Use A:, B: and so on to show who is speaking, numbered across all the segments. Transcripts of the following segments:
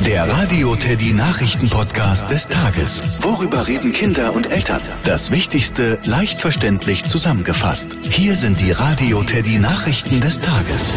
A: Der Radio Teddy Nachrichten-Podcast des Tages. Worüber reden Kinder und Eltern? Das Wichtigste leicht verständlich zusammengefasst. Hier sind die Radio Teddy Nachrichten des Tages.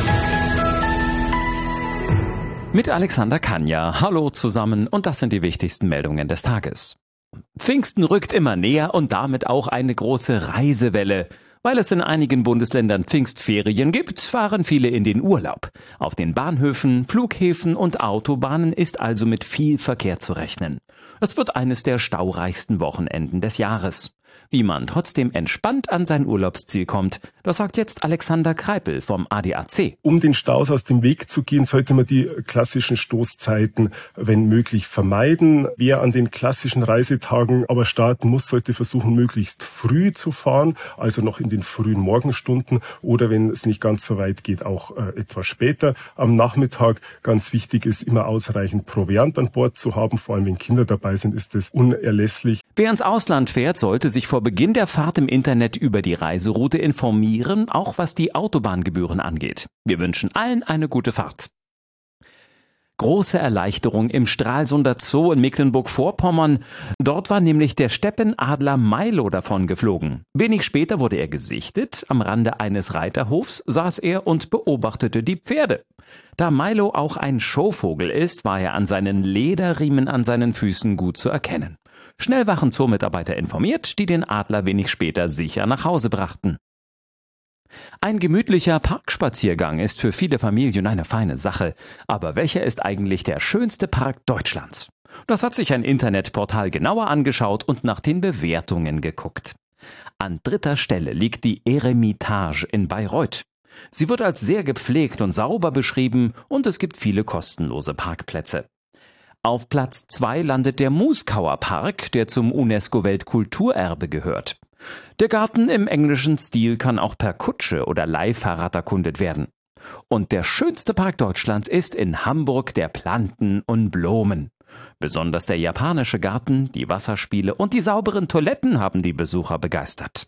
B: Mit Alexander Kanja. Hallo zusammen und das sind die wichtigsten Meldungen des Tages. Pfingsten rückt immer näher und damit auch eine große Reisewelle. Weil es in einigen Bundesländern Pfingstferien gibt, fahren viele in den Urlaub. Auf den Bahnhöfen, Flughäfen und Autobahnen ist also mit viel Verkehr zu rechnen. Es wird eines der staureichsten Wochenenden des Jahres. Wie man trotzdem entspannt an sein Urlaubsziel kommt, das sagt jetzt Alexander Kreipel vom ADAC.
C: Um den Staus aus dem Weg zu gehen, sollte man die klassischen Stoßzeiten, wenn möglich, vermeiden. Wer an den klassischen Reisetagen aber starten muss, sollte versuchen, möglichst früh zu fahren, also noch in den frühen Morgenstunden oder wenn es nicht ganz so weit geht, auch etwas später. Am Nachmittag, ganz wichtig ist, immer ausreichend Proviant an Bord zu haben. Vor allem, wenn Kinder dabei sind, ist es unerlässlich.
B: Wer ins Ausland fährt, sollte sich vor Beginn der Fahrt im Internet über die Reiseroute informieren, auch was die Autobahngebühren angeht. Wir wünschen allen eine gute Fahrt. Große Erleichterung im Stralsunder Zoo in Mecklenburg-Vorpommern. Dort war nämlich der Steppenadler Milo davon geflogen. Wenig später wurde er gesichtet. Am Rande eines Reiterhofs saß er und beobachtete die Pferde. Da Milo auch ein Showvogel ist, war er an seinen Lederriemen an seinen Füßen gut zu erkennen. Schnell waren Zoomitarbeiter informiert, die den Adler wenig später sicher nach Hause brachten. Ein gemütlicher Parkspaziergang ist für viele Familien eine feine Sache. Aber welcher ist eigentlich der schönste Park Deutschlands? Das hat sich ein Internetportal genauer angeschaut und nach den Bewertungen geguckt. An 3. Stelle liegt die Eremitage in Bayreuth. Sie wird als sehr gepflegt und sauber beschrieben und es gibt viele kostenlose Parkplätze. Auf Platz 2 landet der Muskauer Park, der zum UNESCO-Weltkulturerbe gehört. Der Garten im englischen Stil kann auch per Kutsche oder Leihfahrrad erkundet werden. Und der schönste Park Deutschlands ist in Hamburg der Planten und Blumen. Besonders der japanische Garten, die Wasserspiele und die sauberen Toiletten haben die Besucher begeistert.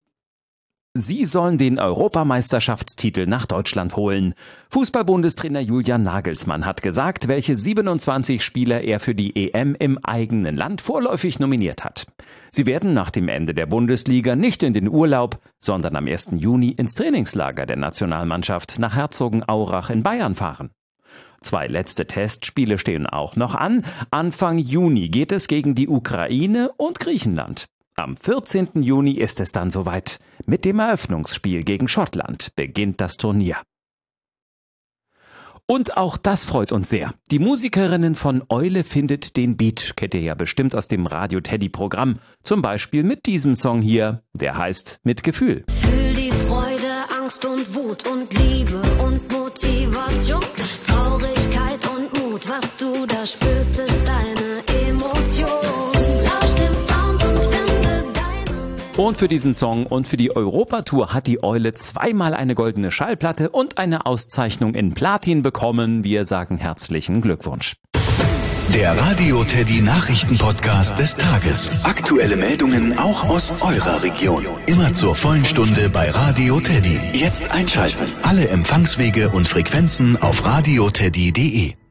B: Sie sollen den Europameisterschaftstitel nach Deutschland holen. Fußball-Bundestrainer Julian Nagelsmann hat gesagt, welche 27 Spieler er für die EM im eigenen Land vorläufig nominiert hat. Sie werden nach dem Ende der Bundesliga nicht in den Urlaub, sondern am 1. Juni ins Trainingslager der Nationalmannschaft nach Herzogenaurach in Bayern fahren. 2 letzte Testspiele stehen auch noch an. Anfang Juni geht es gegen die Ukraine und Griechenland. Am 14. Juni ist es dann soweit. Mit dem Eröffnungsspiel gegen Schottland beginnt das Turnier. Und auch das freut uns sehr. Die Musikerinnen von Eule findet den Beat, kennt ihr ja bestimmt aus dem Radio Teddy Programm. Zum Beispiel mit diesem Song hier, der heißt Mit Gefühl.
D: Fühl die Freude, Angst und Wut und Liebe und Motivation, Traurigkeit und Mut, was du da spürst, ist deine Emotion.
B: Und für diesen Song und für die Europatour hat die Eule 2-mal eine goldene Schallplatte und eine Auszeichnung in Platin bekommen. Wir sagen herzlichen Glückwunsch.
A: Der Radio Teddy Nachrichten-Podcast des Tages. Aktuelle Meldungen auch aus eurer Region. Immer zur vollen Stunde bei Radio Teddy. Jetzt einschalten. Alle Empfangswege und Frequenzen auf radioteddy.de.